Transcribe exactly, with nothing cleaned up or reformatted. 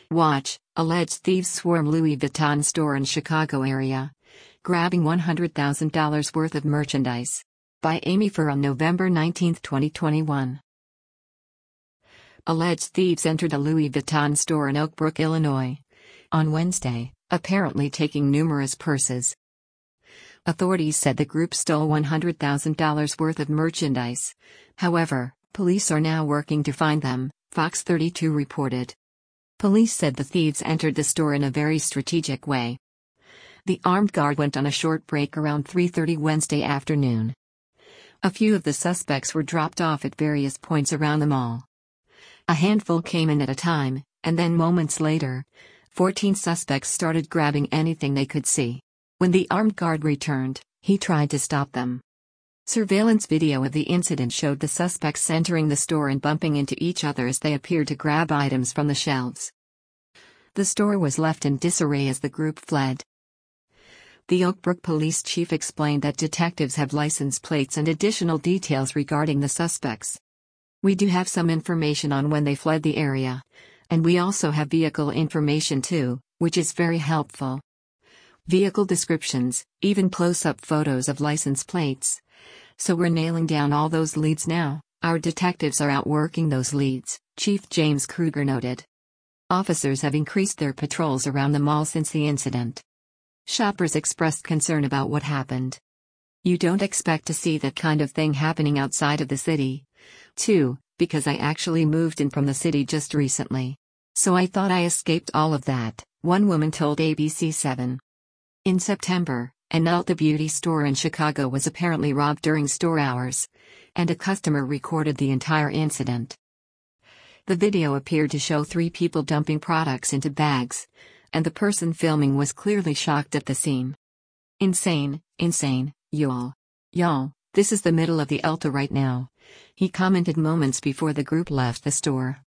Watch, alleged thieves swarm Louis Vuitton store in Chicago area, grabbing one hundred thousand dollars worth of merchandise. By Amy Furr on November nineteenth, twenty twenty-one. Alleged thieves entered a Louis Vuitton store in Oak Brook, Illinois, on Wednesday, apparently taking numerous purses. Authorities said the group stole one hundred thousand dollars worth of merchandise. However, police are now working to find them, Fox thirty-two reported. Police said the thieves entered the store in a very strategic way. The armed guard went on a short break around three thirty Wednesday afternoon. A few of the suspects were dropped off at various points around the mall. A handful came in at a time, and then moments later, fourteen suspects started grabbing anything they could see. When the armed guard returned, he tried to stop them. Surveillance video of the incident showed the suspects entering the store and bumping into each other as they appeared to grab items from the shelves. The store was left in disarray as the group fled. The Oak Brook police chief explained that detectives have license plates and additional details regarding the suspects. We do have some information on when they fled the area, and we also have vehicle information too, which is very helpful. Vehicle descriptions, even close-up photos of license plates. So we're nailing down all those leads now. Our detectives are out working those leads, Chief James Kruger noted. Officers have increased their patrols around the mall since the incident. Shoppers expressed concern about what happened. You don't expect to see that kind of thing happening outside of the city. Too, because I actually moved in from the city just recently. So I thought I escaped all of that, one woman told A B C seven. In September, an Ulta beauty store in Chicago was apparently robbed during store hours, and a customer recorded the entire incident. The video appeared to show three people dumping products into bags, and the person filming was clearly shocked at the scene. Insane, insane, y'all. Y'all, this is the middle of the Ulta right now, he commented moments before the group left the store.